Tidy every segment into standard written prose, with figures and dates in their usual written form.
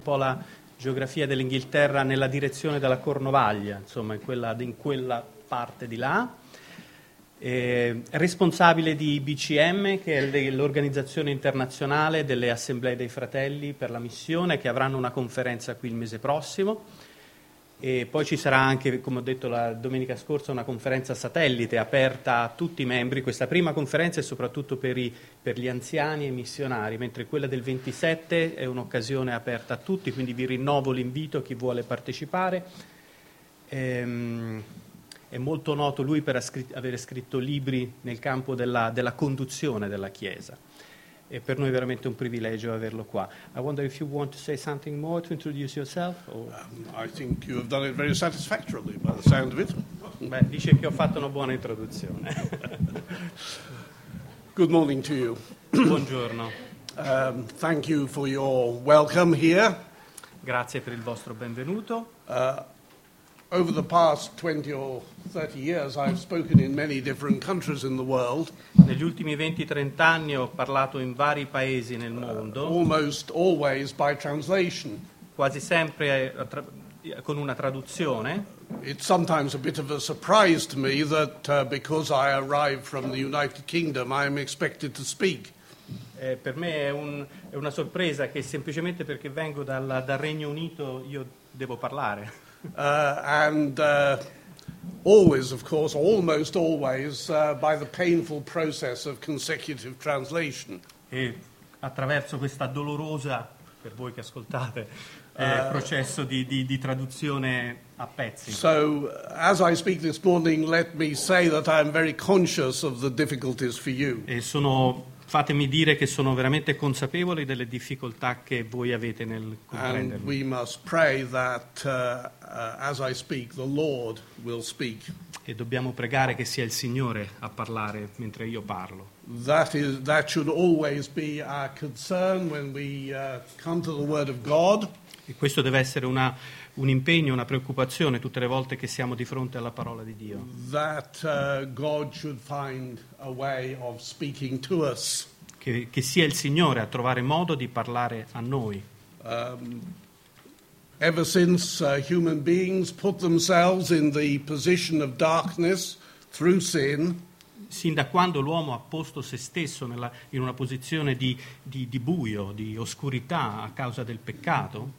un po' la geografia dell'Inghilterra nella direzione della Cornovaglia, insomma in quella parte di là. Responsabile di BCM, che è l'organizzazione internazionale delle Assemblee dei Fratelli per la missione, che avranno una conferenza qui il mese prossimo. E poi ci sarà anche, come ho detto la domenica scorsa, una conferenza satellite aperta a tutti i membri. Questa prima conferenza è soprattutto per gli anziani e i missionari, mentre quella del 27 è un'occasione aperta a tutti, quindi vi rinnovo l'invito a chi vuole partecipare. È molto noto lui per aver scritto libri nel campo della conduzione della Chiesa. E per noi è veramente un privilegio averlo qua. I wonder if you want to say something more to introduce yourself? I think you have done it very satisfactorily by the sound of it. Beh, dice che ho fatto una buona introduzione. Good morning to you. Buongiorno. Thank you for your welcome here. Grazie per il vostro benvenuto. Over the past 20 or 30 years I've spoken in many different countries in the world. Negli ultimi 20-30 anni ho parlato in vari paesi nel mondo. Almost always by translation. Quasi sempre con una traduzione. It's sometimes a bit of a surprise to me that because I arrived from the United Kingdom I am expected to speak. Per me è una sorpresa che semplicemente perché vengo dal Regno Unito io devo parlare. Always, of course, almost always, by the painful process of consecutive translation. E attraverso questa dolorosa, per voi che ascoltate, processo di traduzione a pezzi. So, as I speak this morning, let me say that I am very conscious of the difficulties for you. Fatemi dire che sono veramente consapevoli delle difficoltà che voi avete nel comprenderlo. And we must pray that as I speak, the Lord will speak. E dobbiamo pregare che sia il Signore a parlare mentre io parlo. That should always be our concern when we come to the Word of God. E questo deve essere un impegno, una preoccupazione tutte le volte che siamo di fronte alla parola di Dio. That God should find a way of speaking to us. Che sia il Signore a trovare modo di parlare a noi. Ever since human beings put themselves in the position of darkness through sin, sin da quando l'uomo ha posto se stesso in una posizione di buio, di oscurità a causa del peccato,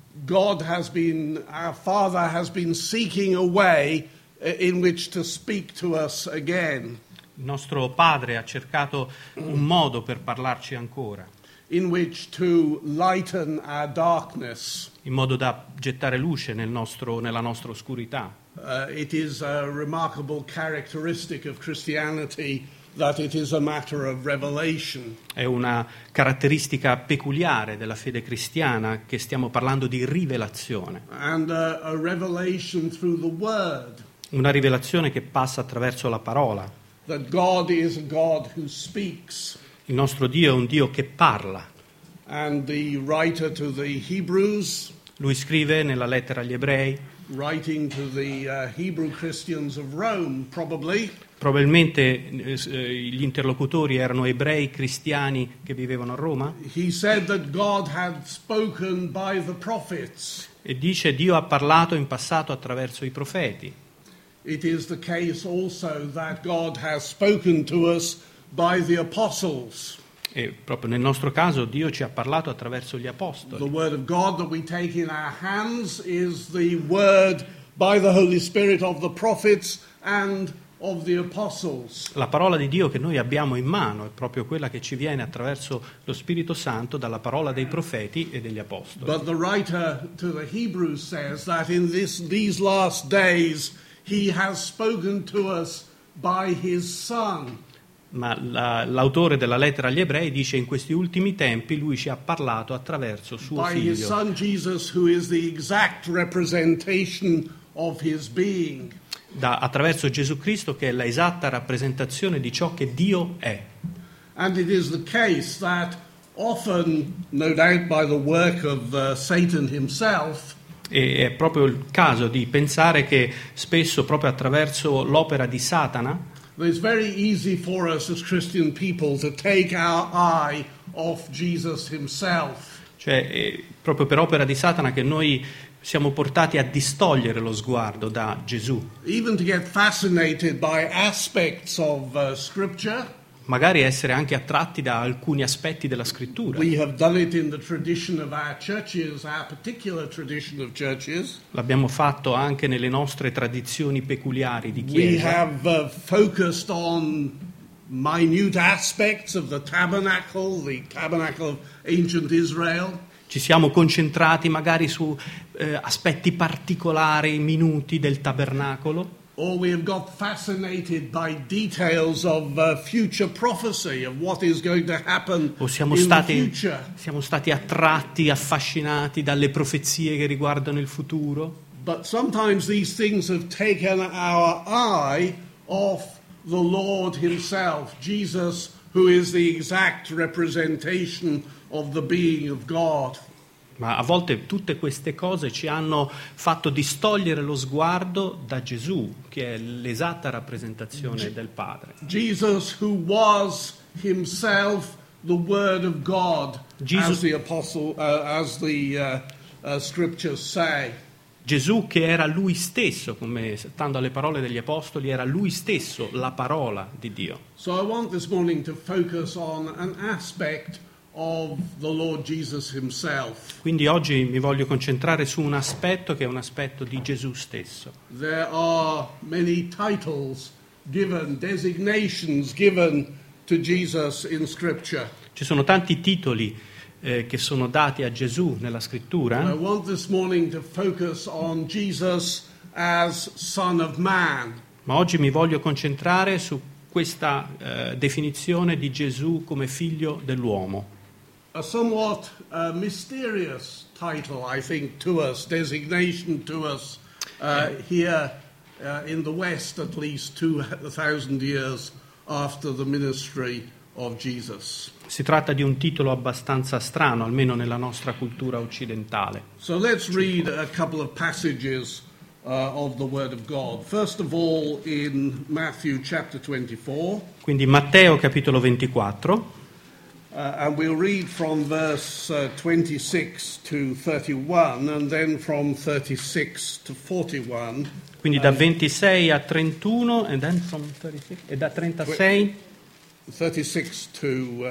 our Father has been seeking a way in which to speak to us again. Il nostro Padre ha cercato un modo per parlarci ancora. In which to lighten our darkness. In modo da gettare luce nella nostra oscurità. It is a remarkable characteristic of Christianity that it is a matter of revelation. È una caratteristica peculiare della fede cristiana che stiamo parlando di rivelazione. And a revelation through the word. Una rivelazione che passa attraverso la parola. That God is a God who speaks. Il nostro Dio è un Dio che parla. And the writer to the Hebrews, lui scrive nella lettera agli Ebrei, writing to the Hebrew Christians of Rome, probabilmente gli interlocutori erano ebrei cristiani che vivevano a Roma. He said that God had spoken by the prophets. E dice Dio ha parlato in passato attraverso i profeti. It is the case also that God has spoken to us by the apostles. E proprio nel nostro caso Dio ci ha parlato attraverso gli apostoli. The word of God that we take in our hands is the word by the Holy Spirit of the prophets and of the apostles. La parola di Dio che noi abbiamo in mano è proprio quella che ci viene attraverso lo Spirito Santo dalla parola dei profeti e degli apostoli. But the writer to the Hebrews says that in these last days he has spoken to us by his Son. Ma l'autore della lettera agli Ebrei dice in questi ultimi tempi lui ci ha parlato attraverso suo by figlio. His Son Jesus, who is the exact representation of his being. Attraverso Gesù Cristo, che è la esatta rappresentazione di ciò che Dio è. And it is the case that often, no doubt by the work of Satan himself, E è proprio il caso di pensare che spesso proprio attraverso l'opera di Satana it's very easy for us as Christian people to take our eye off Jesus himself. Cioè, è proprio per opera di Satana che noi siamo portati a distogliere lo sguardo da Gesù. Even to get fascinated by aspects of Scripture. Magari essere anche attratti da alcuni aspetti della scrittura. We have done it in the tradition of our churches, our particular tradition of churches. L'abbiamo fatto anche nelle nostre tradizioni peculiari di We chiesa. have focused on minute aspects of the tabernacle of ancient Israel. Ci siamo concentrati magari su aspetti particolari, minuti del tabernacolo. Or we have got fascinated by details of future prophecy, of what is going to happen O in the future. siamo stati attratti, affascinati dalle profezie che riguardano il futuro. But sometimes these things have taken our eye off the Lord himself, Jesus, who is the exact representation of the being of God. Ma a volte tutte queste cose ci hanno fatto distogliere lo sguardo da Gesù, che è l'esatta rappresentazione del Padre. Jesus, who was himself the Word of God, Jesus- as the scriptures say. Gesù che era lui stesso, come stando alle parole degli Apostoli, era lui stesso la parola di Dio. So I want this morning to focus on an aspect of the Lord Jesus himself. Quindi oggi mi voglio concentrare su un aspetto che è un aspetto di Gesù stesso. There are many titles given, designations given to Jesus in Scripture. Ci sono tanti titoli che sono dati a Gesù nella I scrittura, want this morning to focus on Jesus as Son of Man. ma oggi mi voglio concentrare su questa definizione di Gesù come figlio dell'uomo. A somewhat mysterious title, I think, to us, designation to us here in the West, at least 2,000 years after the ministry of Jesus. Si tratta di un titolo abbastanza strano, almeno nella nostra cultura occidentale. So let's read a couple of passages of the Word of God. First of all, in Matthew chapter 24. Quindi Matteo capitolo 24, And we'll read from verse 26 to 31 and then from 36 to 41. quindi da 26 a 31 and then from 36, e da 36 26 to,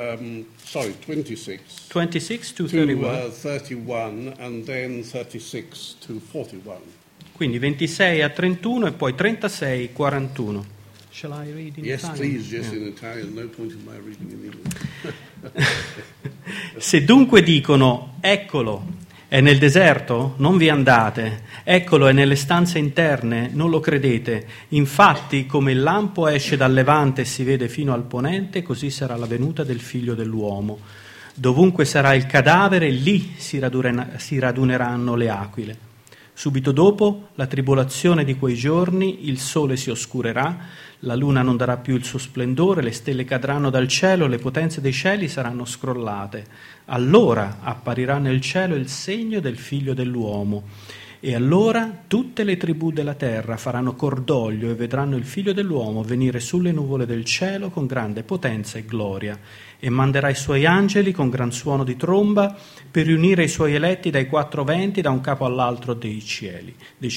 26 26 to to 31. 31 and then 36 to 41. Quindi 26 a 31 e poi 36 41. Shall I read in Yes, Italian? please, yes, Yeah. in Italian. No point in my reading in English. Se dunque dicono, eccolo, è nel deserto, non vi andate, eccolo, è nelle stanze interne, non lo credete. Infatti, come il lampo esce dal levante e si vede fino al ponente, così sarà la venuta del Figlio dell'uomo. Dovunque sarà il cadavere, lì si raduneranno le aquile. Subito dopo la tribolazione di quei giorni, il sole si oscurerà, la luna non darà più il suo splendore, le stelle cadranno dal cielo, le potenze dei cieli saranno scrollate. Allora apparirà nel cielo il segno del Figlio dell'uomo. E allora tutte le tribù della terra faranno cordoglio e vedranno il Figlio dell'uomo venire sulle nuvole del cielo con grande potenza e gloria. E manderà i suoi angeli con gran suono di tromba per riunire i suoi eletti dai quattro venti da un capo all'altro dei cieli.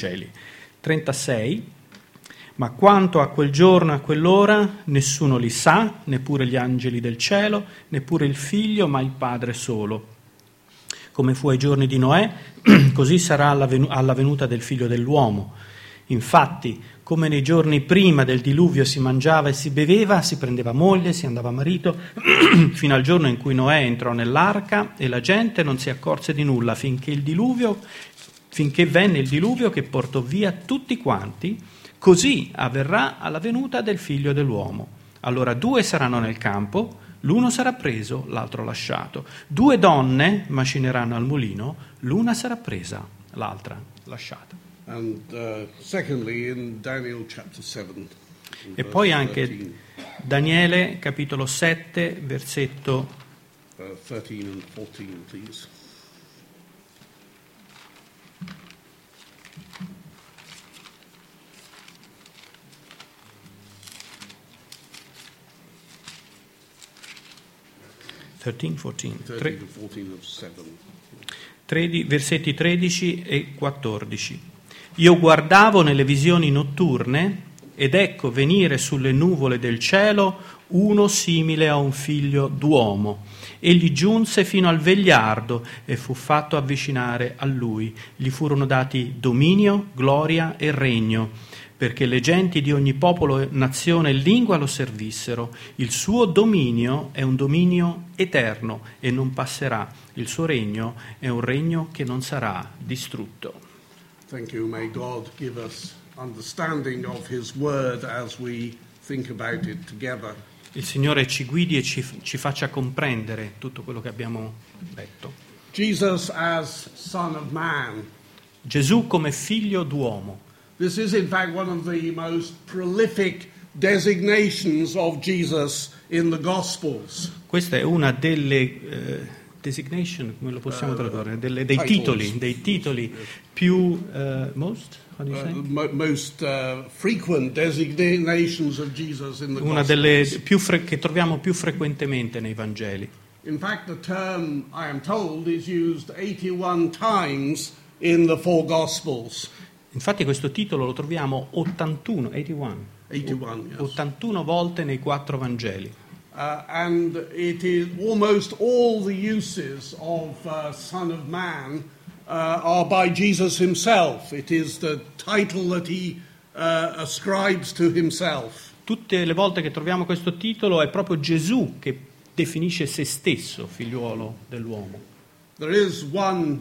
36. Ma quanto a quel giorno e a quell'ora nessuno li sa, neppure gli angeli del cielo, neppure il Figlio, ma il Padre solo. Come fu ai giorni di Noè, così sarà alla venuta del Figlio dell'uomo. Infatti, come nei giorni prima del diluvio si mangiava e si beveva, si prendeva moglie, si andava a marito, fino al giorno in cui Noè entrò nell'arca e la gente non si accorse di nulla finché venne il diluvio che portò via tutti quanti. Così avverrà alla venuta del Figlio dell'uomo. Allora 2 saranno nel campo, l'uno sarà preso, l'altro lasciato. 2 donne macineranno al mulino, l'una sarà presa, l'altra lasciata. And secondly, in Daniel chapter 7. E poi anche Daniele, capitolo 7, versetto 13 and 14, please. 13, 14. 13 to 14 of 7. Versetti 13 e 14. Io guardavo nelle visioni notturne ed ecco venire sulle nuvole del cielo uno simile a un figlio d'uomo. Egli giunse fino al vegliardo e fu fatto avvicinare a lui. Gli furono dati dominio, gloria e regno, perché le genti di ogni popolo, nazione e lingua lo servissero. Il suo dominio è un dominio eterno e non passerà. Il suo regno è un regno che non sarà distrutto. Thank you. May God give us understanding of His word as we think about it together. Il Signore ci guidi e ci faccia comprendere tutto quello che abbiamo letto. Jesus as Son of Man. Gesù come figlio d'uomo. This is in fact one of the most prolific designations of Jesus in the Gospels. Questa è una delle designation, come lo possiamo tradurre, dei titoli più most frequent designations of Jesus in the una Gospels. delle che troviamo più frequentemente nei Vangeli. In fact, the term, I am told, is used 81 times in the four Gospels. Infatti questo titolo lo troviamo 81 volte nei 4 Vangeli. And it is almost all the uses of Son of Man are by Jesus himself. It is the title that he ascribes to himself. Tutte le volte che troviamo questo titolo è proprio Gesù che definisce se stesso figliuolo dell'uomo. There is one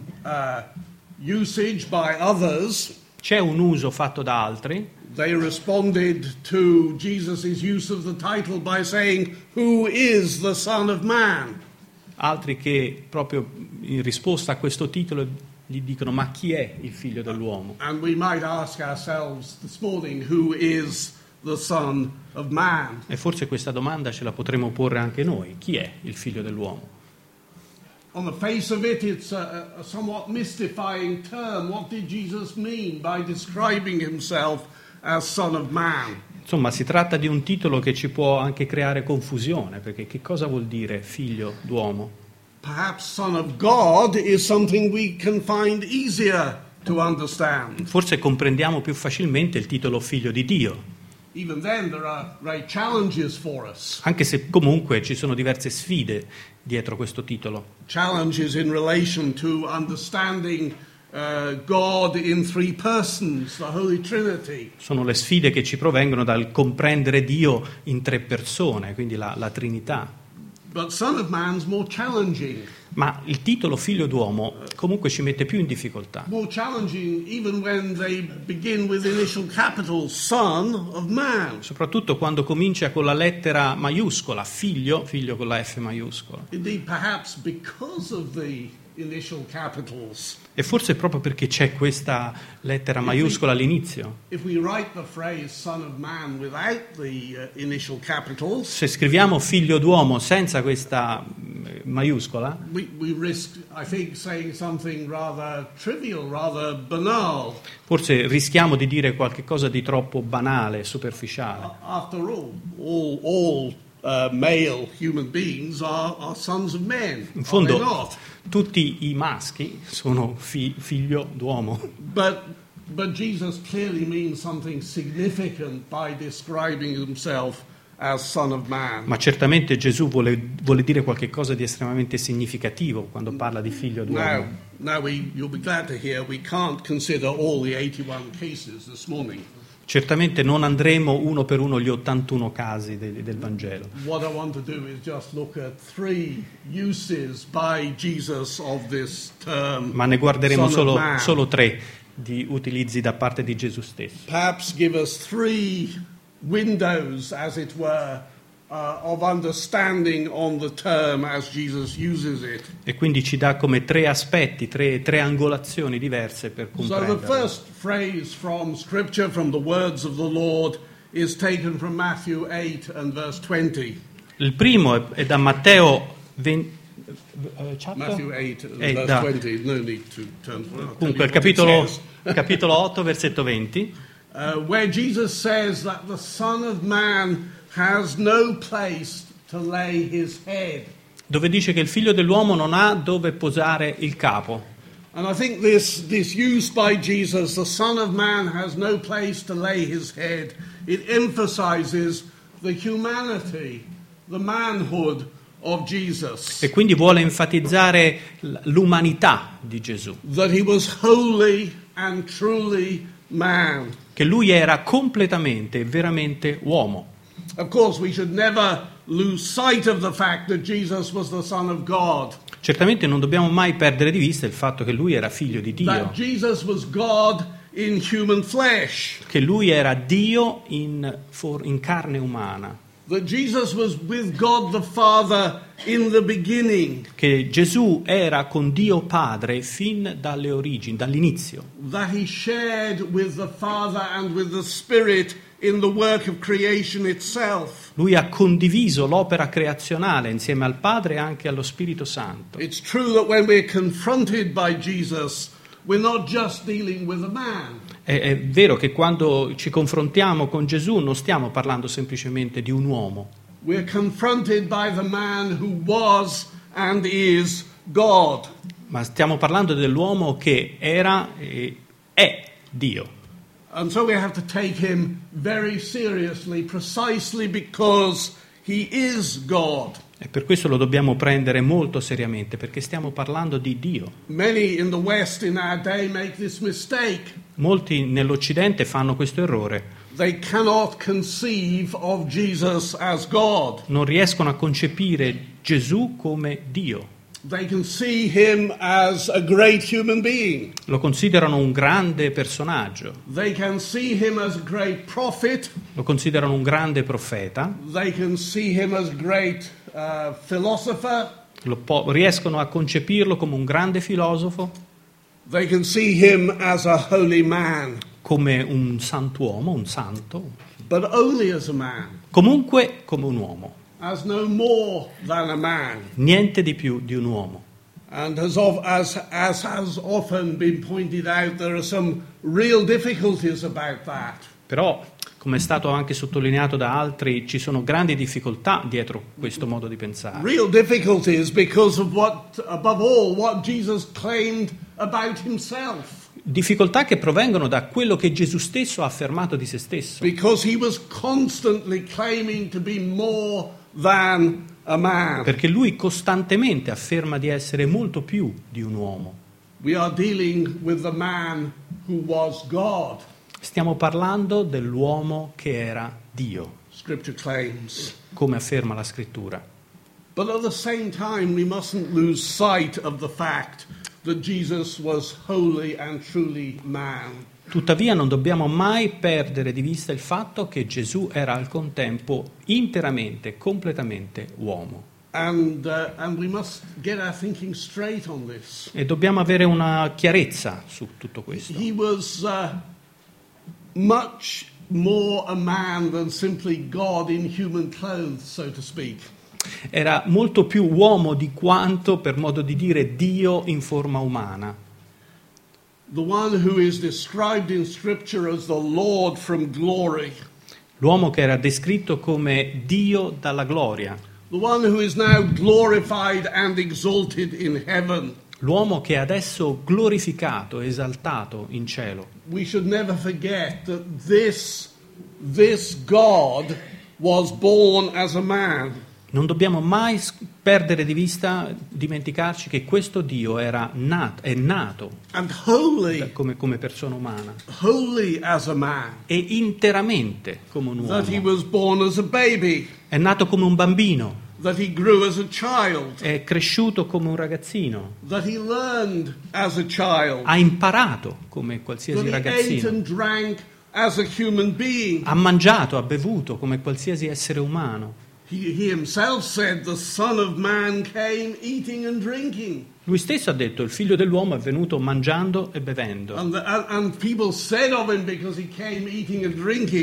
usage by others. C'è un uso fatto da altri. They responded to Jesus' use of the title by saying, "Who is the Son of Man?" Altri che proprio in risposta a questo titolo gli dicono ma chi è il figlio dell'uomo? And we might ask ourselves this morning, who is the Son of Man? E forse questa domanda ce la potremo porre anche noi. Chi è il figlio dell'uomo? On the face of it, it's a somewhat mystifying term. What did Jesus mean by describing himself as Son of Man? Insomma, si tratta di un titolo che ci può anche creare confusione, perché che cosa vuol dire figlio d'uomo? Perhaps Son of God is something we can find easier to understand. Forse comprendiamo più facilmente il titolo figlio di Dio. Even then there are great challenges for us. Anche se comunque ci sono diverse sfide dietro questo titolo. Challenges in relation to understanding God in three persons, the Holy Trinity. Sono le sfide che ci provengono dal comprendere Dio in 3 persone, quindi la Trinità. But Son of Man's more challenging. Ma il titolo figlio d'uomo comunque ci mette più in difficoltà. More challenging even when they begin with initial capital, Son of Man. Soprattutto quando comincia con la lettera maiuscola, figlio con la F maiuscola. Indeed, perhaps because of the initial capitals. E forse proprio perché c'è questa lettera maiuscola all'inizio. If we write the phrase Son of Man without the initial capitals, Se scriviamo figlio d'uomo senza questa maiuscola, we risk, I think, saying something rather trivial, rather banal. forse rischiamo di dire qualcosa di troppo banale, superficiale. After all male human beings are sons of men. In fondo, are they not? tutti i maschi sono figlio d'uomo. But Jesus clearly means something significant by describing himself as Son of Man. Ma certamente Gesù vuole dire qualche cosa di estremamente significativo quando parla di figlio d'uomo. Now you'll be glad to hear we can't consider all the 81 cases this morning. Certamente non andremo uno per uno gli 81 casi del Vangelo. What I want to do is just look at 3 uses by Jesus of this term. Ma ne guarderemo solo 3 di utilizzi da parte di Gesù stesso. Perhaps give us 3 windows, as it were, of understanding on the term as Jesus uses it. E quindi ci dà come 3 aspetti, 3 angolazioni diverse per So comprenderlo. the first phrase from Scripture, from the words of the Lord, is taken from Matthew 8 and verse 20. Il primo è da Matteo 20, Matthew 8 and Eh, verse da- 20. No need to turn for it. comunque il capitolo 8, versetto 20, Where Jesus says that the Son of Man has no place to lay his head. dove dice che il figlio dell'uomo non ha dove posare il capo. And I think this use by Jesus, the Son of Man has no place to lay his head, it emphasizes the humanity, the manhood of Jesus. E quindi vuole enfatizzare l'umanità di Gesù, That he was wholly and truly man. che lui era completamente e veramente uomo. Of course, we should never lose sight of the fact that Jesus was the Son of God. Certamente non dobbiamo mai perdere di vista il fatto che lui era figlio di Dio, That Jesus was God in human flesh. che lui era Dio in carne umana, That Jesus was with God the Father in the beginning. che Gesù era con Dio Padre fin dalle origini, dall'inizio, That he shared with the Father and with the Spirit in the work of creation itself. lui ha condiviso l'opera creazionale insieme al Padre e anche allo Spirito Santo. It's true that when we're confronted by Jesus, we're not just dealing with a man. È vero che quando ci confrontiamo con Gesù non stiamo parlando semplicemente di un uomo, We're confronted by the man who was and is God. ma stiamo parlando dell'uomo che era e è Dio. And so we have to take him very seriously, precisely because he is God. E per questo lo dobbiamo prendere molto seriamente, perché stiamo parlando di Dio. Many in the West in our day make this mistake. Molti nell'Occidente fanno questo errore. They cannot conceive of Jesus as God. Non riescono a concepire Gesù come Dio. They can see him as a great human being. Lo considerano un grande personaggio, They can see him as a great prophet. lo considerano un grande profeta, They can see him as a great philosopher. riescono a concepirlo come un grande filosofo, They can see him as a holy man, come un santuomo, un santo, but only as a man, comunque come un uomo, as no more than a man. niente di più di un uomo. And as has often been pointed out, there are some real difficulties about that. Però, come è stato anche sottolineato da altri, ci sono grandi difficoltà dietro questo modo di pensare. Real difficulties because of above all, what Jesus claimed about himself. Difficoltà che provengono da quello che Gesù stesso ha affermato di se stesso. Because he was constantly claiming to be more than a man. Perché lui costantemente afferma di essere molto più di un uomo. We are dealing with the man who was God. Stiamo parlando dell'uomo che era Dio, Scripture claims. come afferma la Scrittura. But at the same time, we mustn't lose sight of the fact that Jesus was wholly and truly man. Tuttavia non dobbiamo mai perdere di vista il fatto che Gesù era al contempo interamente, completamente uomo. And we must get our thinking straight on this. E dobbiamo avere una chiarezza su tutto questo. He was much more a man than simply God in human clothes, so to speak. Era molto più uomo di quanto, per modo di dire, Dio in forma umana. The one who is described in Scripture as the Lord from glory. L'uomo che era descritto come Dio dalla gloria. The one who is now glorified and exalted in heaven. L'uomo che è adesso glorificato, esaltato in cielo. We should never forget that this God was born as a man. Non dobbiamo mai perdere di vista, dimenticarci che questo Dio è nato And holy, come persona umana holy as a man. e interamente come un That he uomo. was born as a baby. È nato come un bambino, That he grew as a child. è cresciuto come un ragazzino, That he learned as a child. ha imparato come That qualsiasi he ate ragazzino, and drank as a human being. ha mangiato, ha bevuto come qualsiasi essere umano. He himself said the Son of Man came eating and drinking. Lui stesso ha detto: il figlio dell'uomo è venuto mangiando e bevendo. And people said of him, because he came eating and drinking,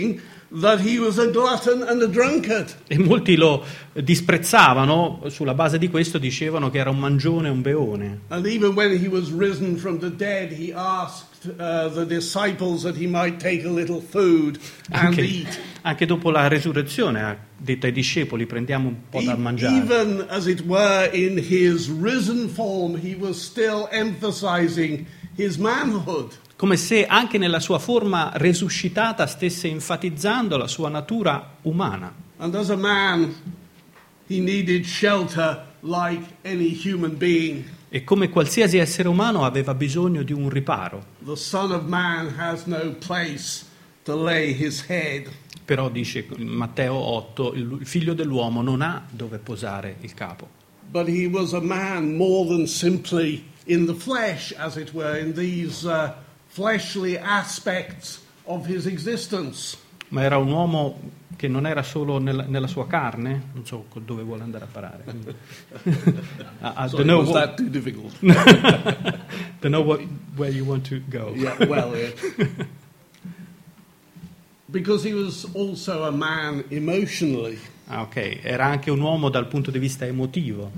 that he was a glutton and a drunkard. E molti lo disprezzavano, sulla base di questo dicevano che era un mangione e un beone. And even when he was risen from the dead, he asked the disciples that he might take a little food and eat. Anche dopo la resurrezione ha detto ai discepoli: prendiamo un po' da mangiare. Even as it were in his risen form, he was still emphasizing his manhood. Come se anche nella sua forma resuscitata stesse enfatizzando la sua natura umana. And as a man, he needed shelter like any human being. E come qualsiasi essere umano aveva bisogno di un riparo. The Son of Man has no place to lay his head. Però dice in Matteo 8, il figlio dell'uomo non ha dove posare il capo. But he was a man more than simply in the flesh, as it were, in these fleshly aspects of his existence. Ma era un uomo che non era solo nella sua carne, non so dove vuole andare a parare. Sorry, was that too difficult? Don't know where you want to go. Yeah, well, because he was also a man emotionally. Ah, ok, era anche un uomo dal punto di vista emotivo.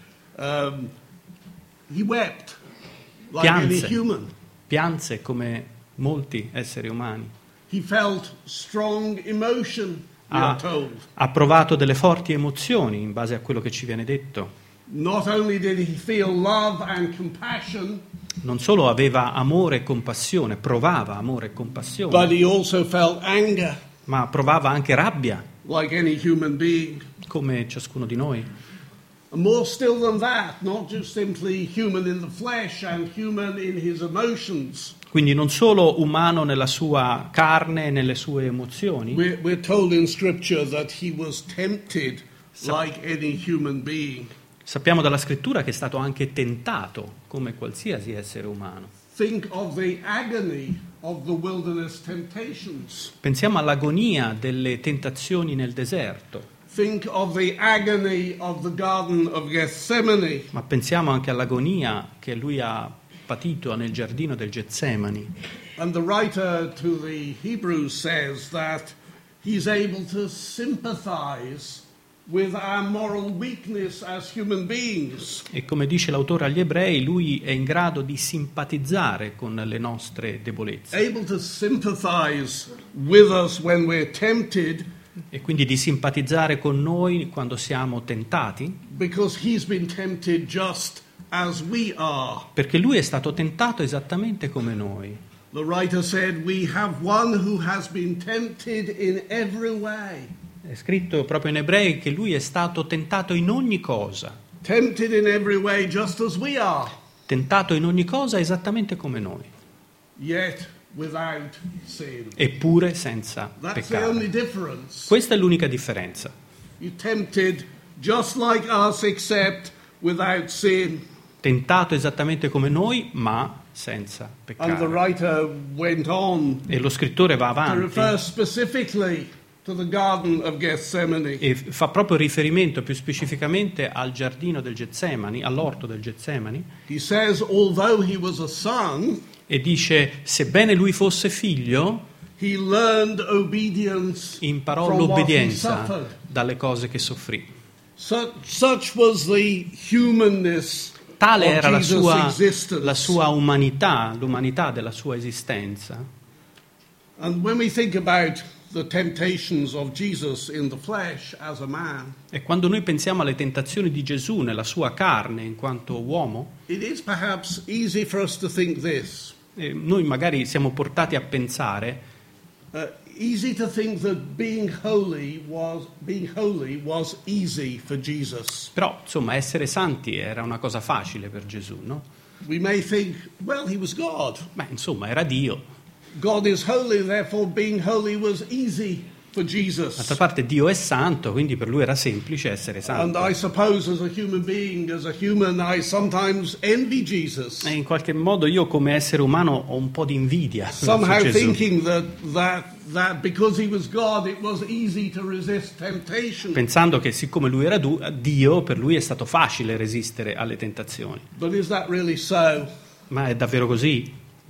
He wept like any human. Pianse come molti esseri umani. He felt strong emotion, we are told. Ha provato delle forti emozioni in base a quello che ci viene detto. Not only did he feel love and compassion, non solo aveva amore e compassione, provava amore e compassione, but he also felt anger, ma provava anche rabbia, like any human being. come ciascuno di noi. And more still than that, not just simply human in the flesh and human in his emotions. Quindi non solo umano nella sua carne e nelle sue emozioni. We're told in Scripture that he was tempted like any human being. Sappiamo dalla scrittura che è stato anche tentato come qualsiasi essere umano. Think of the agony of the wilderness temptations. Pensiamo all'agonia delle tentazioni nel deserto. Think of the agony of the Garden of Gethsemane. Ma pensiamo anche all'agonia che lui ha patito nel giardino del Getsemani. And the writer to the Hebrews says that he's able to sympathize with our moral weakness as human beings. E come dice l'autore agli Ebrei, lui è in grado di simpatizzare con le nostre debolezze. Able to sympathize with us when we're tempted. E quindi di simpatizzare con noi quando siamo tentati. Because he's been tempted just as we are. Perché lui è stato tentato esattamente come noi. The writer said, we have one who has been tempted in every way. È scritto proprio in Ebrei che lui è stato tentato in ogni cosa. Tempted in every way just as we are. Tentato in ogni cosa esattamente come noi. Yet without sin. Eppure senza That's the only peccato. difference. Questa è l'unica differenza. You're tempted just like us except without sin. Tentato esattamente come noi, ma senza And the peccato. writer went on E lo scrittore va to avanti refer specifically to the Garden of Gethsemane. e fa proprio riferimento più specificamente al giardino del Getsemani, all'orto del Getsemani, He says, although he was a son, e dice: sebbene lui fosse figlio, he learned obedience imparò from what he l'obbedienza suffered. dalle cose che soffrì. Such was the humanness Tale of era Jesus' la sua umanità, l'umanità della sua esistenza. And when we think about the temptations of Jesus in the flesh as a man, E quando noi pensiamo alle tentazioni di Gesù nella sua carne in quanto uomo, it is perhaps easy for us to think this. noi magari siamo portati a pensare, Easy to think that being holy was easy for Jesus. però insomma essere santi era una cosa facile per Gesù, no? We may think, well, he was God. Beh, insomma, era Dio. God is holy, therefore being holy was easy for Jesus. D'altra parte Dio è santo, quindi per lui era semplice essere And I santo. suppose as a human being, as a human, I sometimes envy Jesus. E in qualche modo io come essere umano ho un po' di invidia verso Somehow Gesù, thinking that because he was God, it was easy to resist temptation. pensando che siccome lui era Dio, per lui è stato facile resistere alle tentazioni. But is that really so? Ma è davvero così?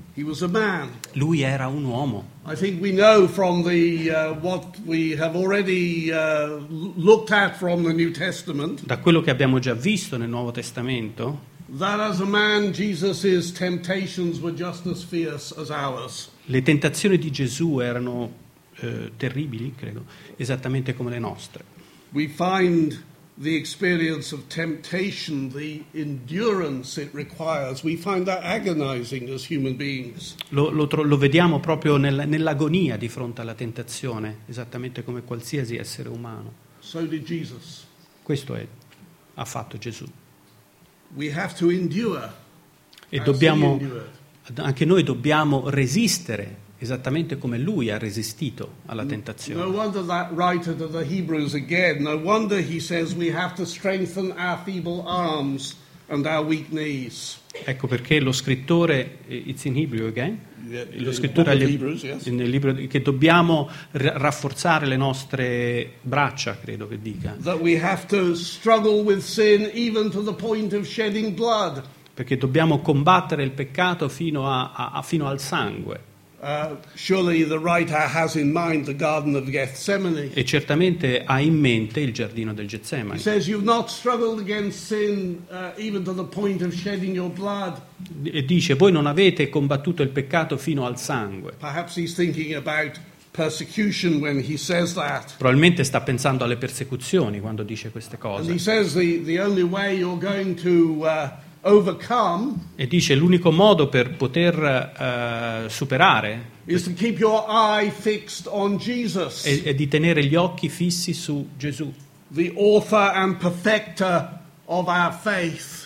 He was a man. Lui era un uomo. I think we know from what we have already looked at from the New Testament Da quello che abbiamo già visto nel Nuovo Testamento, that as a man Jesus' temptations were just as fierce as ours. le tentazioni di Gesù erano terribili, credo, esattamente come le nostre. We find the experience of temptation, the endurance it requires, we find that agonizing as human beings. Lo vediamo proprio nell'agonia di fronte alla tentazione, esattamente come qualsiasi essere umano. So did Jesus. Questo ha fatto Gesù. We have to endure. E as he endured. anche noi dobbiamo resistere, esattamente come lui ha resistito alla No tentazione. wonder that writer to the Hebrews again, no wonder he says we have to strengthen our feeble arms and our weak knees. Ecco perché lo scrittore, it's in Hebrew again, lo The scrittore book of agli- Hebrews, yes. nel libro che dobbiamo rafforzare le nostre braccia, credo che dica, That we have to struggle with sin even to the point of shedding blood. perché dobbiamo combattere il peccato fino al sangue. Surely the writer has in mind the Garden of Gethsemane. E certamente ha in mente il giardino del He Getsemani. says you've not struggled against sin even to the point of shedding your blood. E dice, voi non avete combattuto il peccato fino al sangue. Perhaps he's thinking about persecution when he says that. Probabilmente sta pensando alle persecuzioni quando dice queste And he cose. says the only way you're going to overcome E dice, l'unico modo per poter superare is to keep your eye fixed on Jesus, è di tenere gli occhi fissi su Gesù, the author and perfecter of our faith.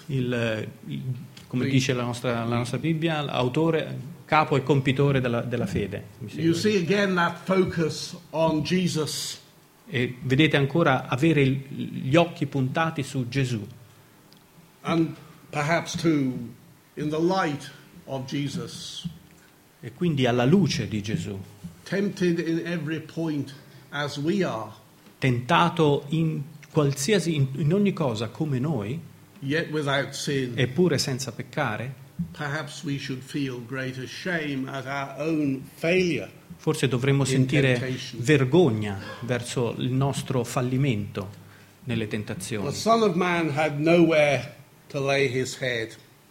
come dice la nostra Bibbia, autore, capo e compitore della fede. Mi You segue. see again that focus on Jesus. E vedete ancora avere gli occhi puntati su Gesù. And perhaps too, in the light of Jesus, E quindi alla luce di Gesù, tempted in every point as we are, tentato in ogni cosa come noi, yet without sin, eppure senza peccare, perhaps we should feel greater shame at our own failure. forse dovremmo In sentire temptation. vergogna verso il nostro fallimento nelle The tentazioni. Son of Man had nowhere to lay his head.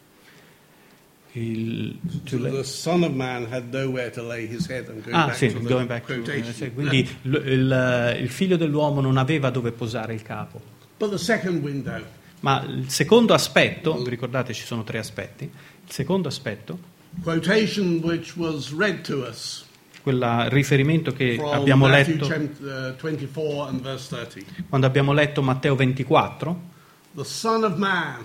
The Son of Man had nowhere to lay his head. I'm going back Sì, to the going back to quotation. quindi il figlio dell'uomo non aveva dove posare il capo. But the second window, Ma il secondo aspetto, vi ricordate ci sono 3 aspetti, il secondo aspetto, quotation which was read to us quel riferimento che from abbiamo Matthew letto 24 and verse 30. quando abbiamo letto Matteo 24, The Son of Man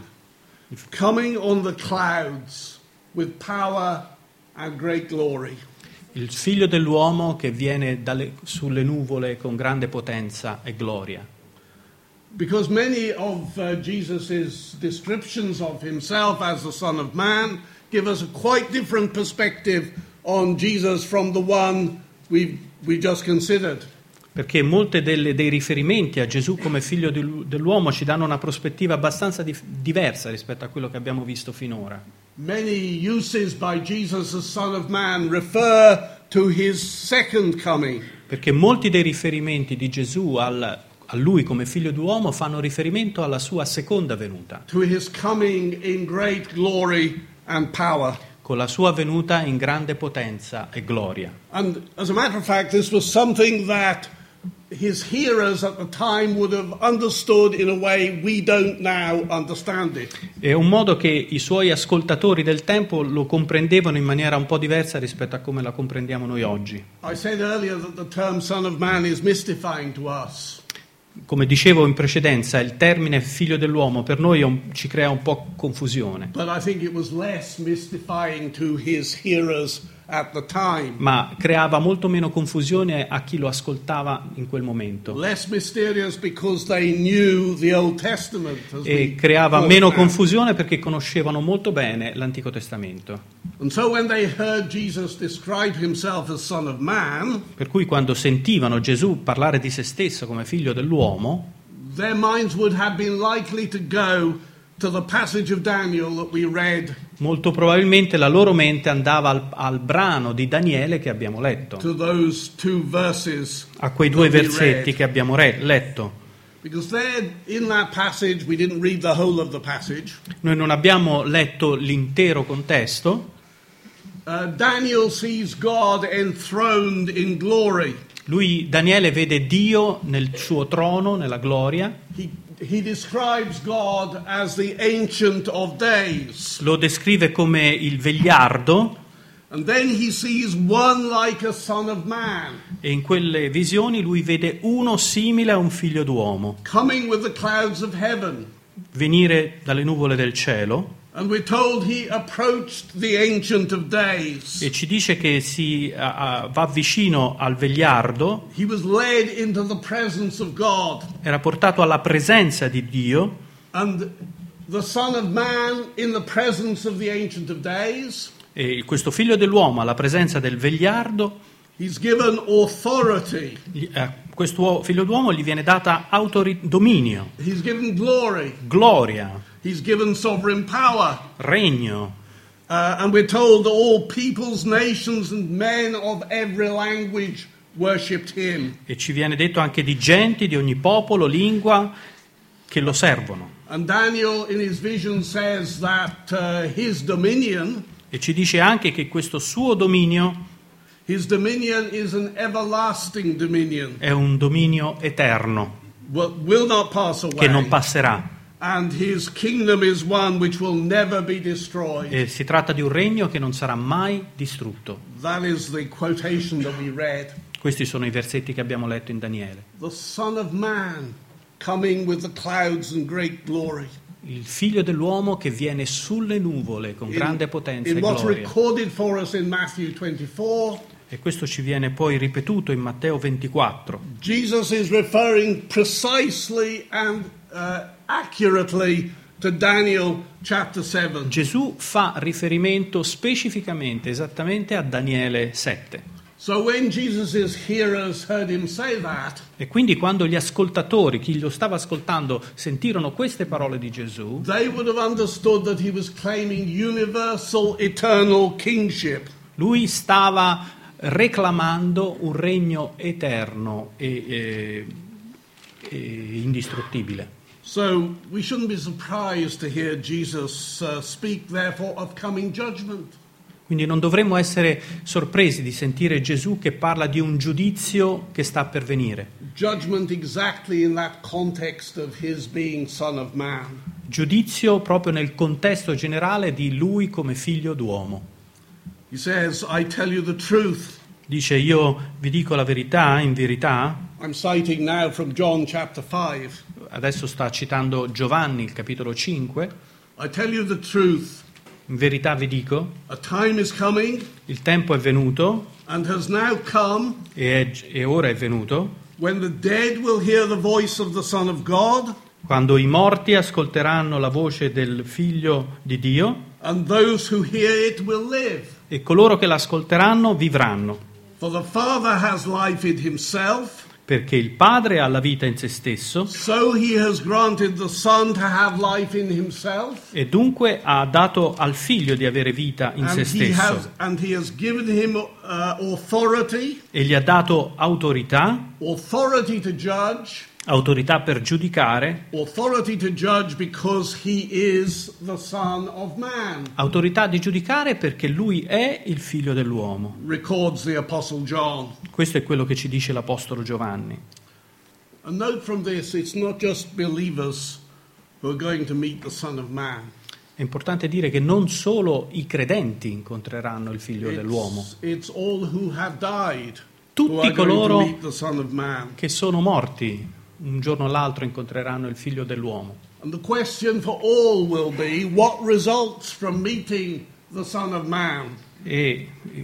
coming on the clouds with power and great glory. il figlio dell'uomo che viene sulle nuvole con grande potenza e gloria. Because many of Jesus' descriptions of himself as the Son of Man give us a quite different perspective on Jesus from the one we just considered. Perché molte dei riferimenti a Gesù come figlio dell'uomo ci danno una prospettiva abbastanza diversa rispetto a quello che abbiamo visto finora. Many uses by Jesus as Son of Man refer to his second coming. Perché molti dei riferimenti di Gesù a lui come figlio d'uomo fanno riferimento alla sua seconda venuta, To his coming in great glory and power. con la sua venuta in grande potenza e gloria. And as a matter of fact, this was something that his hearers at the time would have understood in a way we don't now understand it. È un modo che i suoi ascoltatori del tempo lo comprendevano in maniera un po' diversa rispetto a come la comprendiamo noi oggi. I said earlier that the term Son of Man is mystifying to us. Come dicevo in precedenza, il termine figlio dell'uomo per noi ci crea un po' confusione, But I think it was less mystifying to his hearers at the time. ma creava molto meno confusione a chi lo ascoltava in quel momento. Less mysterious because they knew the Old Testament. As E we creava call it meno now. confusione perché conoscevano molto bene l'Antico Testamento. And so when they heard Jesus describe himself as Son of Man, Per cui quando sentivano Gesù parlare di se stesso come figlio dell'uomo, their minds would have been likely to go to the passage of Daniel that we read Molto probabilmente la loro mente andava al brano di Daniele che abbiamo letto, to those two verses a quei due that we versetti read. che abbiamo letto. Because there, in that passage, we didn't read the whole of the passage. Noi non abbiamo letto l'intero contesto. Daniel sees God enthroned in glory. Daniele vede Dio nel suo trono, nella gloria. He describes God as the Ancient of Days. Lo descrive come il vegliardo. And then he sees one like a son of man, E in quelle visioni lui vede uno simile a un figlio d'uomo coming with the clouds of heaven. venire dalle nuvole del cielo, And we're told he approached the Ancient of Days. e ci dice che va vicino al vegliardo, He was led into the presence of God. era portato alla presenza di Dio, And the Son of Man in the presence of the Ancient of Days, e questo figlio dell'uomo alla presenza del vegliardo, he's given authority. a questo figlio d'uomo gli viene data dominio, He's given glory. gloria, He's given sovereign power. regno. And we're told that all peoples, nations, and men of every language worshipped him. E ci viene detto anche di genti di ogni popolo, lingua, che lo servono. And Daniel, in his vision, says that his dominion E ci dice anche che questo suo dominio is an everlasting dominion. è un dominio eterno, Will not pass away. che non passerà. And his kingdom is one which will never be destroyed. E si tratta di un regno che non sarà mai distrutto. That is the quotation that we read. Questi sono i versetti che abbiamo letto in Daniele. The Son of Man coming with the clouds and great glory. Il figlio dell'uomo che viene sulle nuvole con grande potenza e In what's gloria. recorded for us in Matthew 24, E questo ci viene poi ripetuto in Matteo 24. Jesus is referring precisely and accurately to Daniel chapter 7. Gesù fa riferimento specificamente, esattamente a Daniele 7. So when Jesus' hearers heard him say that, E quindi quando gli ascoltatori, chi lo stava ascoltando, sentirono queste parole di Gesù, they would have understood that he was claiming universal, eternal kingship. lui stava reclamando un regno eterno e indistruttibile. So we shouldn't be surprised to hear Jesus speak, therefore, of coming judgment. Quindi non dovremmo essere sorpresi di sentire Gesù che parla di un giudizio che sta per venire. Judgment exactly in that context of his being Son of Man. Giudizio proprio nel contesto generale di lui come figlio d'uomo. He says, I tell you the truth. Dice: io vi dico la verità, in verità. I'm citing now from John chapter 5. Adesso sta citando Giovanni, il capitolo 5. I tell you the truth. In verità vi dico, A time is coming il tempo è venuto and has now come e ora è venuto, when the dead will hear the voice of the Son of God, quando i morti ascolteranno la voce del Figlio di Dio, and those who hear it will live. e coloro che l'ascolteranno vivranno. For the Father has life in himself, Perché il Padre ha la vita in se stesso, so he has granted the Son to have life in himself, e dunque ha dato al Figlio di avere vita in se stesso, and he has given him authority e gli ha dato autorità to judge, autorità per giudicare, because he is the Son of Man, autorità di giudicare perché lui è il Figlio dell'uomo. records the Apostle John. Questo è quello che ci dice l'Apostolo Giovanni. And note from this, it's not just believers who are going to meet the Son of Man. È importante dire che non solo i credenti incontreranno il Figlio dell'uomo, It's all who have died who tutti are going to coloro meet the Son of Man. che sono morti un giorno o l'altro incontreranno il Figlio dell'uomo. And the question for all will be, what results from meeting the Son of Man? E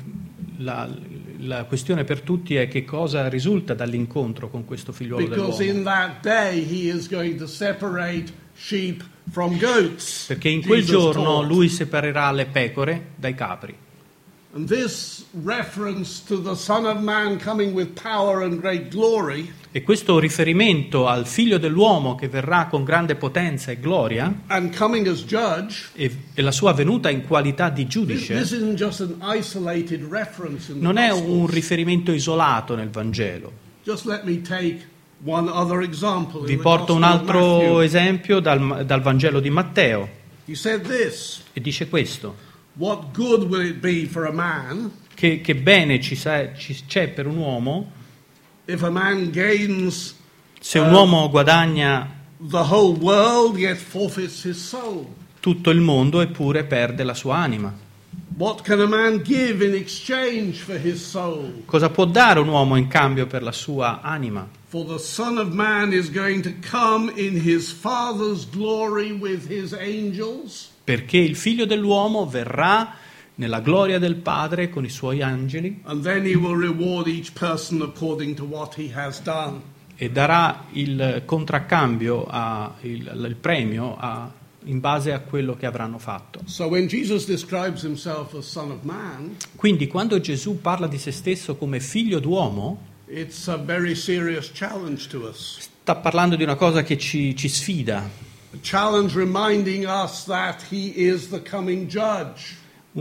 la questione per tutti è che cosa risulta dall'incontro con questo figliuolo Because in dell'uomo. that day he is going to separate sheep from goats. Perché in quel Jesus giorno taught. lui separerà le pecore dai capri. And this reference to the Son of Man coming with power and great glory, E questo riferimento al figlio dell'uomo che verrà con grande potenza e gloria and coming as judge, e la sua venuta in qualità di this giudice isn't just an isolated reference in the non è un Gospels. riferimento isolato nel Vangelo. Just let me take one other example. Vi in the porto un Gospel of altro Matthew. esempio dal Vangelo di Matteo He said this, e dice questo: what good will it be for a man che bene c'è per un uomo if a man gains se un uomo guadagna the whole world yet forfeits his soul? tutto il mondo eppure perde la sua anima. What can a man give in exchange for his soul? Cosa può dare un uomo in cambio per la sua anima? For the Son of Man is going to come in his Father's glory with his angels, Perché il figlio dell'uomo verrà nella gloria del Padre con i suoi angeli and then he will reward each person according to what he has done. e darà il contraccambio, il premio in base a quello che avranno fatto. So when Jesus describes himself as Son of Man, Quindi quando Gesù parla di se stesso come figlio d'uomo, it's a very serious challenge to us. sta parlando di una cosa che ci sfida, A challenge reminding us that he is the coming judge.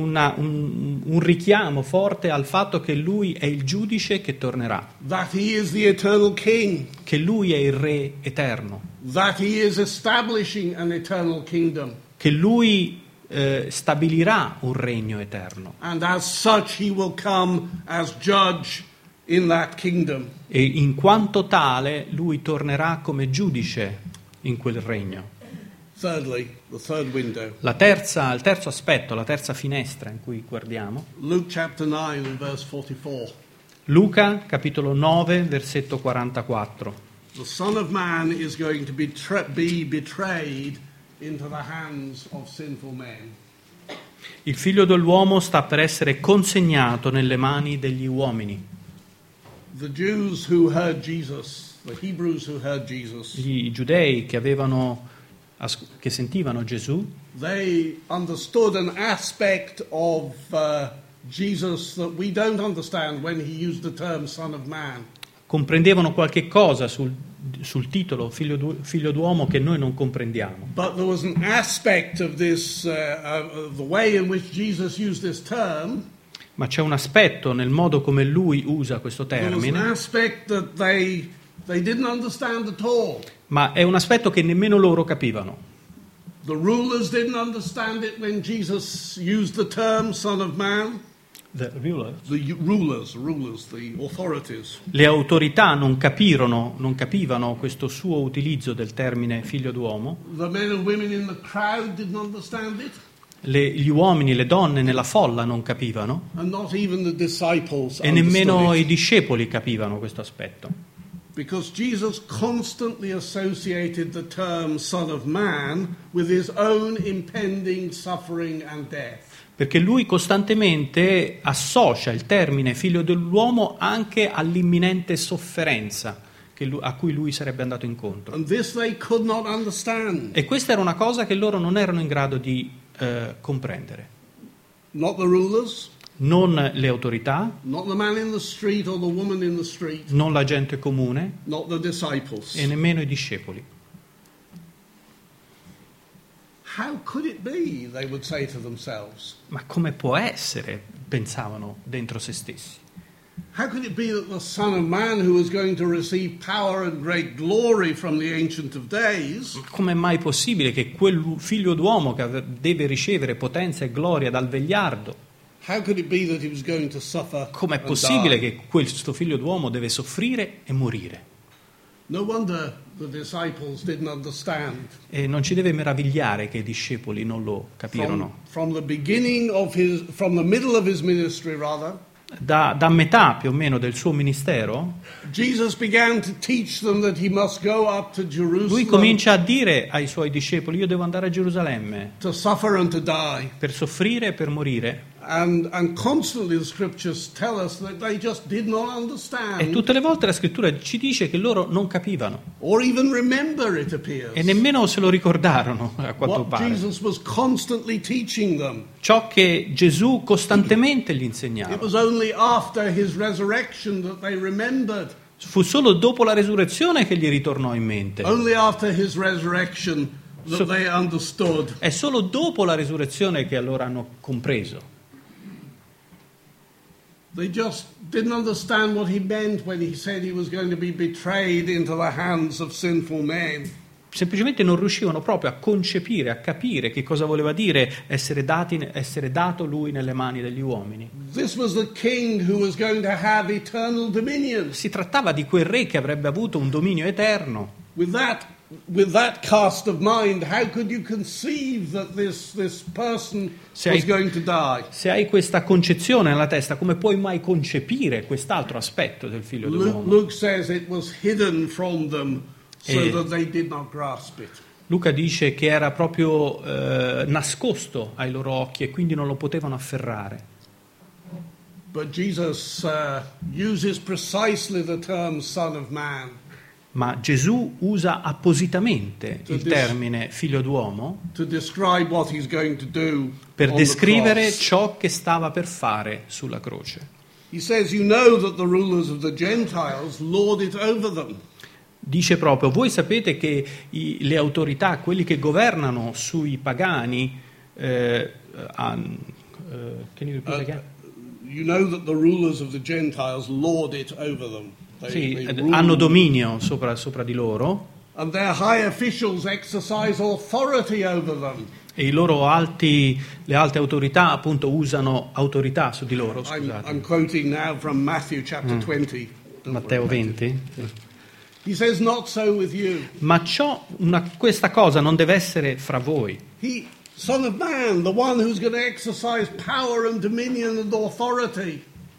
un richiamo forte al fatto che lui è il giudice che tornerà, That he is the eternal king, che lui è il re eterno, that he is establishing an eternal kingdom, che lui stabilirà un regno eterno and as such he will come as judge in that kingdom. e in quanto tale lui tornerà come giudice in quel regno. Thirdly, the third window, Il terzo aspetto, la terza finestra in cui guardiamo, Luke chapter 9 and verse 44. Luca capitolo 9 versetto 44. The Son of Man is going to be betrayed into the hands of sinful men. Il figlio dell'uomo sta per essere consegnato nelle mani degli uomini. The Jews who heard Jesus, the Hebrews who heard Jesus, I giudei che sentivano Gesù they understood an aspect of Jesus that we don't understand when he used the term Son of Man. comprendevano qualche cosa sul titolo figlio d'uomo che noi non comprendiamo. But there was an aspect of this, the way in which Jesus used this term, Ma c'è un aspetto nel modo come lui usa questo there was an termine, aspect that they didn't understand at all. ma è un aspetto che nemmeno loro capivano. The rulers didn't understand it when Jesus used the term Son of Man. The rulers, the authorities. Le autorità non capivano questo suo utilizzo del termine figlio d'uomo. The men and women in the crowd didn't understand it. Gli uomini e le donne nella folla non capivano And not even the disciples e nemmeno understood i it. discepoli capivano questo aspetto. Because Jesus constantly associated the term Son of Man with his own impending suffering and death. Perché lui costantemente associa il termine figlio dell'uomo anche all'imminente sofferenza a cui lui sarebbe andato incontro. And this they could not understand. E questa era una cosa che loro non erano in grado di comprendere. Not the rulers, Non le autorità, not the man in the street or the woman in the street, non la gente comune not the disciples. e nemmeno i discepoli. How could it be, they would say to themselves? Ma come può essere, pensavano dentro se stessi. How could it be that the Son of Man, who was going to receive power and great glory from the Ancient of Days, Com'è mai possibile che quel figlio d'uomo che deve ricevere potenza e gloria dal vegliardo, how could it be that he was going to suffer com'è and possibile die? che questo figlio d'uomo deve soffrire e morire? No wonder the disciples didn't understand. E non ci deve meravigliare che i discepoli non lo capirono. From the beginning of from the middle of his ministry, rather, Da metà più o meno del suo ministero, Jesus began to teach them that he must go up to lui Jerusalem comincia a dire ai suoi discepoli: io devo andare a Gerusalemme to suffer and to die. per soffrire e per morire. And constantly the scriptures tell us that they just did not E understand tutte le volte la scrittura ci dice che loro non capivano or even remember, it e appears, nemmeno se lo ricordarono, a quanto what pare. Jesus was constantly teaching them. Ciò che Gesù costantemente gli It insegnava. was only after his resurrection that they remembered. Fu solo dopo la resurrezione che gli ritornò in mente. Only after his resurrection that they understood. È solo dopo la resurrezione che allora hanno compreso. They just didn't understand what he meant when he said he was going to be betrayed into the hands of sinful men. Semplicemente non riuscivano proprio a concepire, a capire che cosa voleva dire essere dato lui nelle mani degli uomini. This was the king who was going to have eternal dominion. Si trattava di quel re che avrebbe avuto un dominio eterno. With that cast of mind, how could you conceive that this person was going to die? Se hai questa concezione nella testa, come puoi mai concepire quest'altro aspetto del figlio dell'uomo? Luke says it was hidden from them so that they did not grasp it. Luca dice che era proprio nascosto ai loro occhi e quindi non lo potevano afferrare. But Jesus uses precisely the term Son of Man Ma Gesù usa appositamente il termine figlio d'uomo to describe what he's going to do per on the descrivere cross. ciò che stava per fare sulla croce. He says, you know that the rulers of the Gentiles lord it over them. Dice proprio, voi sapete che le autorità, quelli che governano sui pagani, can you repeat again? You know that the rulers of the Gentiles lord it over them. Sì, They rule. hanno dominio sopra di loro And their high officials exercise authority over them. e le alte autorità appunto usano autorità su di loro. Scusate. I'm quoting now from Matthew chapter 20. Matteo 20. He says, not so with you. Ma questa cosa non deve essere fra voi. Son of Man, the one who's going to exercise power and dominion and authority.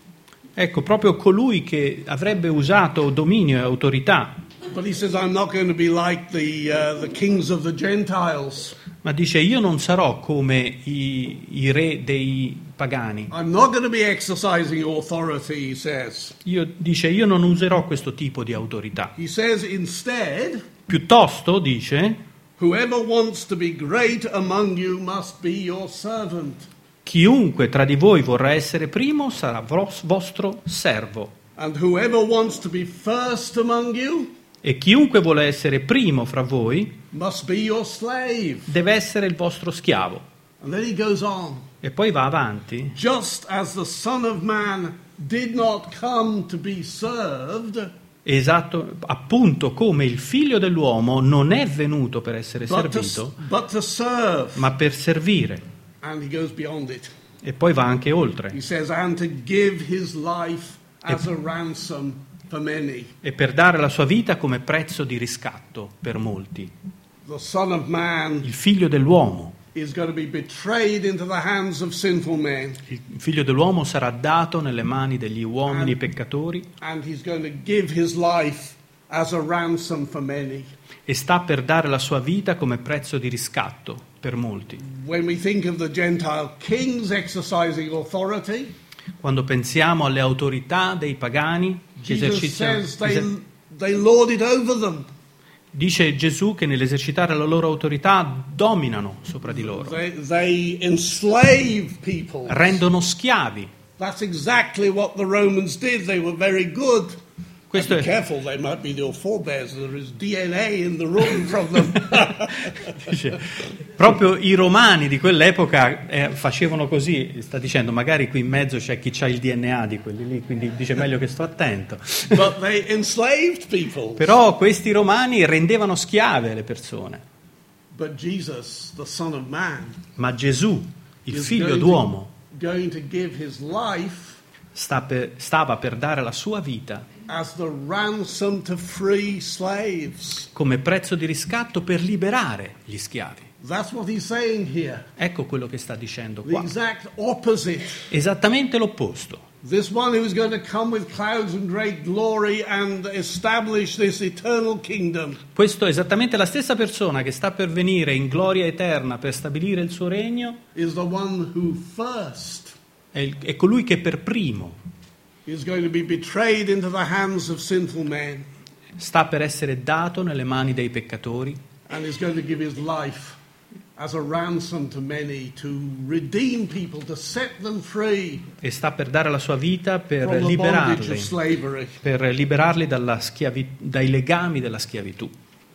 Ecco, proprio colui che avrebbe usato dominio e autorità. But he says, I'm not going to be like the kings of the Gentiles. Ma dice, io non sarò come i re dei pagani. I'm not going to be exercising authority, he says. Dice, io non userò questo tipo di autorità. He says instead, Piuttosto, dice, whoever wants to be great among you must be your servant. chiunque tra di voi vorrà essere primo sarà vostro servo. And whoever wants to be first among you E chiunque vuole essere primo fra voi must be your slave. deve essere il vostro schiavo. And then he goes on. E poi va avanti. Just as the Son of Man did not come to be served, Esatto, appunto come il figlio dell'uomo non è venuto per essere servito, but to serve. ma per servire. And he goes beyond it. E poi va anche oltre. He says, and to give his life as a ransom for many. E per dare la sua vita come prezzo di riscatto per molti. The Son of Man Il figlio dell'uomo. is going to be betrayed into the hands of sinful men. Il figlio dell'uomo sarà dato nelle mani degli uomini peccatori And he's going to give his life as a ransom for many. e sta per dare la sua vita come prezzo di riscatto per molti. When we think of the Gentile kings exercising authority, Quando pensiamo alle autorità dei pagani che Jesus says they lord it over them. dice Gesù che nell'esercitare la loro autorità dominano sopra di loro, They enslave people. rendono schiavi. That's exactly what the Romans did. They were very good. Questo Be è, careful, they might be your forebears. There is DNA in the room from them. dice, proprio i romani di quell'epoca facevano così, sta dicendo magari qui in mezzo c'è chi ha il DNA di quelli lì, quindi dice meglio che sto attento. But they enslaved people. Però questi romani rendevano schiave le persone. But Jesus, the Son of Man, Ma Gesù, il is figlio d'uomo, going to give his life stava per dare la sua vita as the ransom to free slaves. come prezzo di riscatto per liberare gli schiavi. That's what he's saying here. Ecco quello che sta dicendo The qua. exact opposite. Esattamente l'opposto. This one who is going to come with clouds and great glory and establish this eternal kingdom Questo è esattamente la stessa persona che sta per venire in gloria eterna per stabilire il suo regno, is the one who first è colui che per primo is going to be betrayed into the hands of sinful men, sta per essere dato nelle mani dei peccatori and is going to give his life as a ransom to many, to redeem people, to set them free e sta per dare la sua vita per from the bondage of liberarli, slavery. per liberarli dai legami della schiavitù.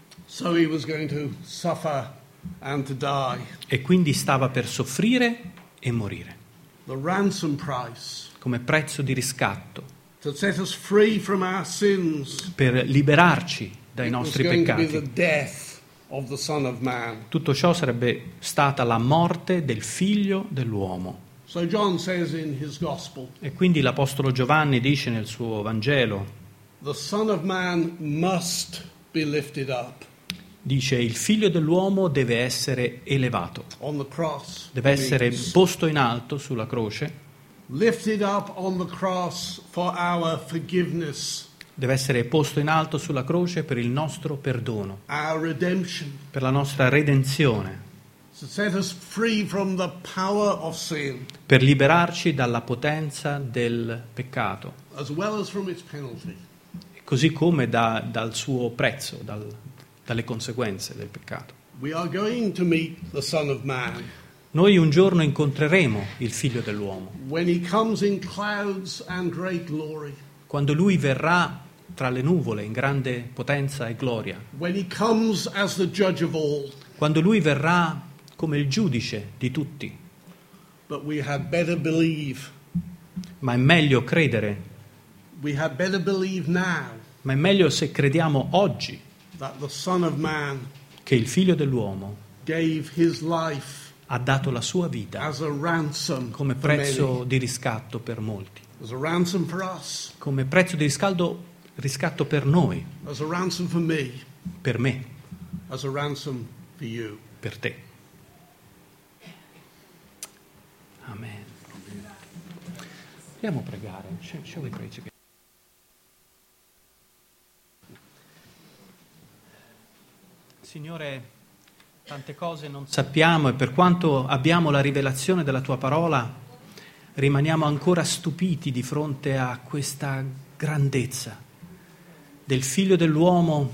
So he was going to suffer and to die. E quindi stava per soffrire e morire The ransom price come prezzo di riscatto to set us free from our sins. per liberarci dai It was nostri going to be peccati. the death of the Son of Man. Tutto ciò sarebbe stata la morte del figlio dell'uomo. So John says in his gospel, E quindi l'Apostolo Giovanni dice nel suo Vangelo, the Son of Man must be lifted up dice il figlio dell'uomo deve essere elevato, on the cross. deve essere means posto in alto sulla croce, lifted up on the cross for our forgiveness, deve essere posto in alto sulla croce per il nostro perdono, our redemption, per la nostra redenzione, to set us free from the power of sin, per liberarci dalla potenza del peccato, as well as from its penalty. così come dal suo prezzo, dalle conseguenze del peccato. We are going to meet the Son of Man Noi un giorno incontreremo il figlio dell'uomo, when he comes in clouds and great glory, quando lui verrà tra le nuvole in grande potenza e gloria, when he comes as the judge of all. quando lui verrà come il giudice di tutti. But we had better believe, Ma è meglio credere, we had better believe now ma è meglio se crediamo oggi that the Son of Man che il figlio dell'uomo gave his life ha dato la sua vita as a ransom come for prezzo many, di riscatto per molti, as a ransom for us, come prezzo di riscatto per noi, as a ransom for me, per me, as a ransom for you. per te. Amen. Andiamo a pregare. Shall we pray together? Signore, tante cose non sappiamo e per quanto abbiamo la rivelazione della Tua parola, rimaniamo ancora stupiti di fronte a questa grandezza del Figlio dell'uomo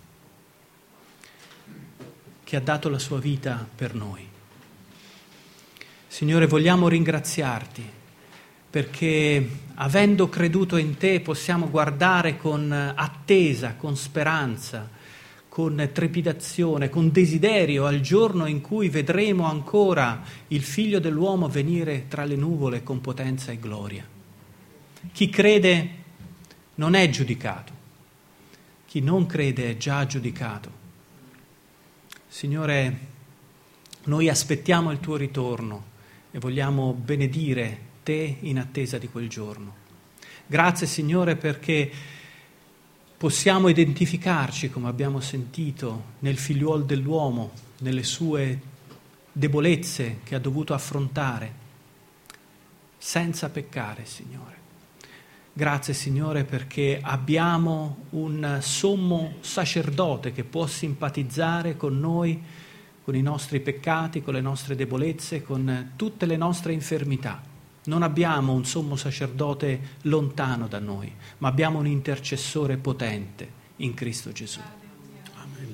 che ha dato la sua vita per noi. Signore, vogliamo ringraziarti perché avendo creduto in Te possiamo guardare con attesa, con speranza, con trepidazione, con desiderio al giorno in cui vedremo ancora il Figlio dell'uomo venire tra le nuvole con potenza e gloria. Chi crede non è giudicato, chi non crede è già giudicato. Signore, noi aspettiamo il Tuo ritorno e vogliamo benedire Te in attesa di quel giorno. Grazie, Signore, perché possiamo identificarci, come abbiamo sentito, nel figliuolo dell'uomo, nelle sue debolezze che ha dovuto affrontare, senza peccare, Signore. Grazie, Signore, perché abbiamo un sommo sacerdote che può simpatizzare con noi, con i nostri peccati, con le nostre debolezze, con tutte le nostre infermità. Non abbiamo un sommo sacerdote lontano da noi, ma abbiamo un intercessore potente in Cristo Gesù. Amen.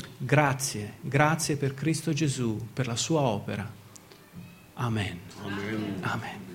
Grazie per Cristo Gesù, per la sua opera. Amen. Amen. Amen.